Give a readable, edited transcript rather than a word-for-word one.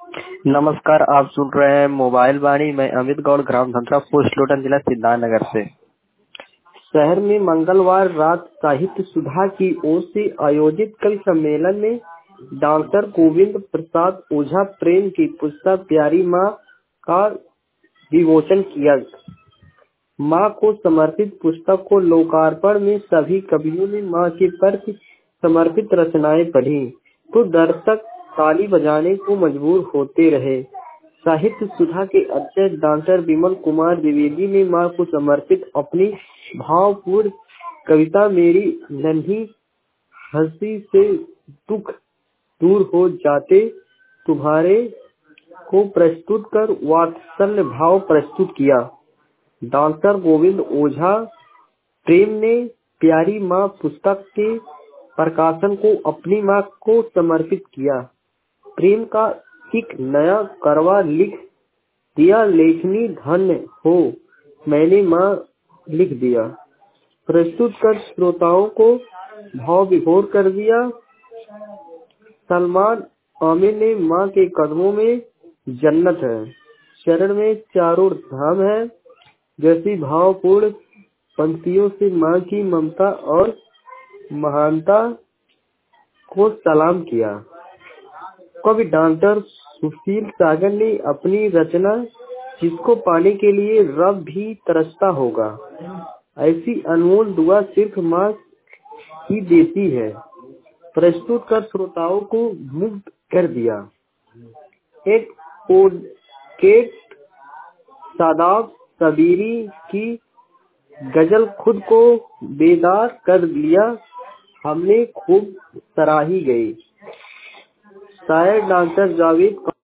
नमस्कार, आप सुन रहे हैं मोबाइल वाणी। मैं अमित गौड़, ग्राम धनसरा, पोस्ट लोटन, जिला सिद्धार्थनगर से। शहर में मंगलवार रात साहित्य सुधा की ओर से आयोजित कवि सम्मेलन में डॉक्टर गोविंद प्रसाद ओझा प्रेम की पुस्तक प्यारी माँ का विमोचन किया। माँ को समर्पित पुस्तक को लोकार्पण में सभी कवियों ने माँ के प्रति समर्पित रचनाएं पढ़ी तो दर्शक ताली बजाने को मजबूर होते रहे। साहित्य सुधा के अध्यक्ष डॉक्टर विमल कुमार द्विवेदी ने माँ को समर्पित अपनी भावपूर्ण कविता मेरी नन्ही हंसी से दुख दूर हो जाते तुम्हारे को प्रस्तुत कर वात्सल्य भाव प्रस्तुत किया। डॉक्टर गोविंद ओझा प्रेम ने प्यारी माँ पुस्तक के प्रकाशन को अपनी माँ को समर्पित किया। प्रेम का एक नया करवा लिख दिया, लेखनी धन्य हो मैंने माँ लिख दिया, प्रस्तुत कर श्रोताओं को भाव विभोर कर दिया। सलमान आमिर ने माँ के कदमों में जन्नत है, शरण में चारों धाम है जैसी भावपूर्ण पंक्तियों से माँ की ममता और महानता को सलाम किया। कवि डॉक्टर सुशील सागर ने अपनी रचना जिसको पाने के लिए रब भी तरसता होगा, ऐसी अनमोल दुआ सिर्फ माँ ही देती है, प्रस्तुत कर श्रोताओं को मुग्ध कर दिया। एक पोएट शादाब सबीरी की गजल खुद को बेदार कर लिया, हमने खूब सराही गई। शायर डॉक्टर जावेद